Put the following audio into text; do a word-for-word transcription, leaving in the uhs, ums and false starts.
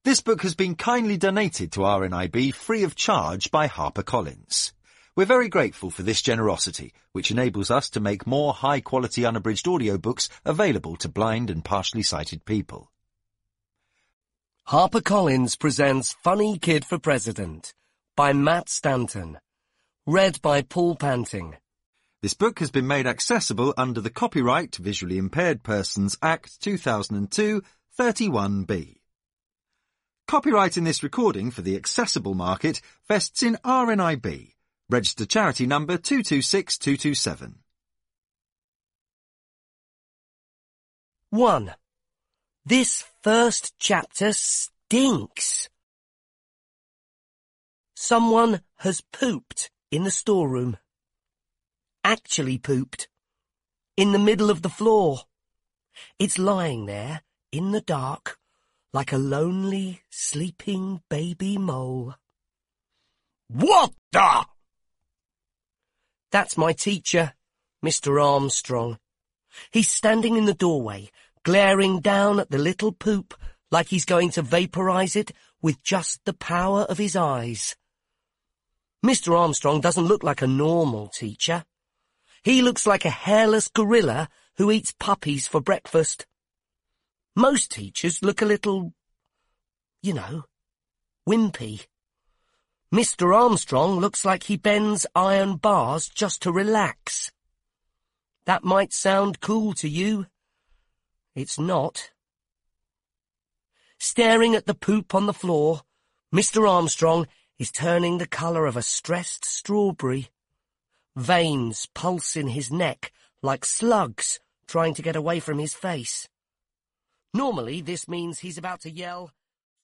This book has been kindly donated to R N I B free of charge by HarperCollins. We're very grateful for this generosity, which enables us to make more high-quality unabridged audiobooks available to blind and partially sighted people. HarperCollins presents Funny Kid for President by Matt Stanton. Read by Paul Panting. This book has been made accessible under the Copyright Visually Impaired Persons Act two thousand two, thirty-one B. Copyright in this recording for the accessible market vests in R N I B. Registered charity number two two six two two seven. one. This first chapter stinks. Someone has pooped in the storeroom. Actually pooped. In the middle of the floor. It's lying there, in the dark, like a lonely, sleeping baby mole. What the? That's my teacher, Mister Armstrong. He's standing in the doorway, glaring down at the little poop like he's going to vaporize it with just the power of his eyes. Mister Armstrong doesn't look like a normal teacher. He looks like a hairless gorilla who eats puppies for breakfast. Most teachers look a little, you know, wimpy. Mister Armstrong looks like he bends iron bars just to relax. That might sound cool to you. It's not. Staring at the poop on the floor, Mister Armstrong is turning the colour of a stressed strawberry. Veins pulse in his neck like slugs trying to get away from his face. Normally this means he's about to yell,